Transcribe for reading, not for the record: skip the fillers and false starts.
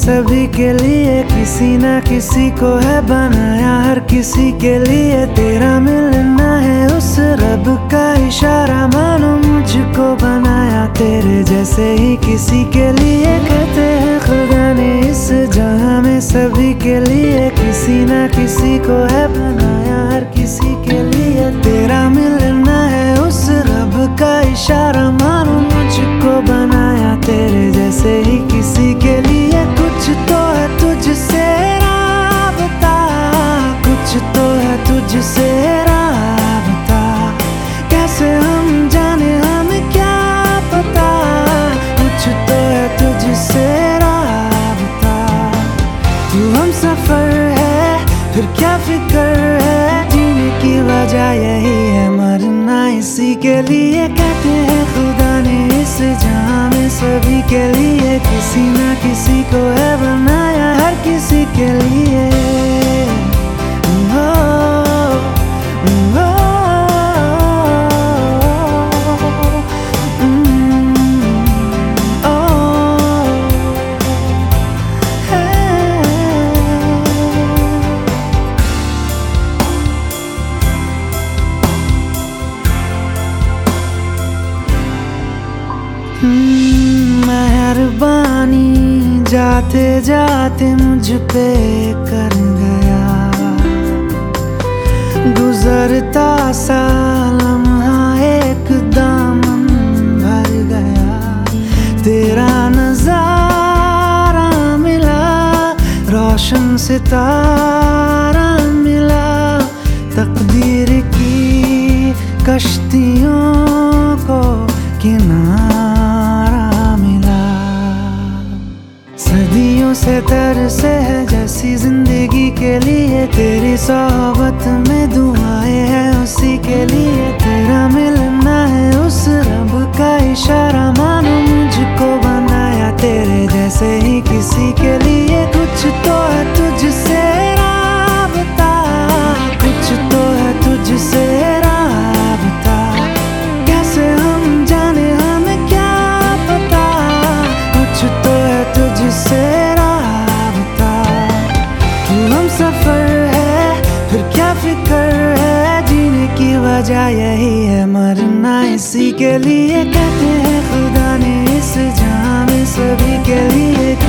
सभी के लिए किसी ना किसी को है बनाया, हर किसी के लिए तेरा मिलना है उस रब का इशारा। मानो मुझको बनाया तेरे जैसे ही किसी के लिए, कहते हैं खुदा ने इस जहां में सभी के लिए किसी ना किसी को है बनाया, हर किसी के लिए तेरा मिलना है उस रब का इशारा। मानो मुझको बनाया तेरे जैसे ही किसी के लिए, कुछ तो है तुझसे राबता, कुछ तो है तुझसे राबता, कैसे हम जाने हमें क्या पता, कुछ तो है तुझसे राबता। तू हम सफर है फिर क्या फिक्र है, जीने की वजह यही है मरना इसी के लिए। कहते हैं खुदा ने इस जहां में सभी के लिए किसी ना किसी को है बनाया, हर किसी के लिए। मेहरबानी जाते जाते मुझ पे कर गया, गुजरता सा लम्हा एक दामन भर गया, तेरा नजारा मिला, रोशन सितारा मिला, तकदीर की कश्तियों को किनारा मिला। सदियों से तरसे है जैसी जिंदगी के लिए, तेरी सोहबत में दुआएं हैं उसी के लिए, तेरा मिलना है उस रब का इशारा। मानो मुझको बनाया तेरे जैसे ही किसी के लिए, कुछ तो है तुझसे राबता, कुछ तो है तुझसे राबता, कैसे हम जाने हमें क्या पता, कुछ तो है तुझसे राबता। तू हम सफर है फिर क्या फिक्र है, जीने की वजह यही है मरना इसी के लिए। कहते हैं खुदा ने इस जहां में सभी के लिए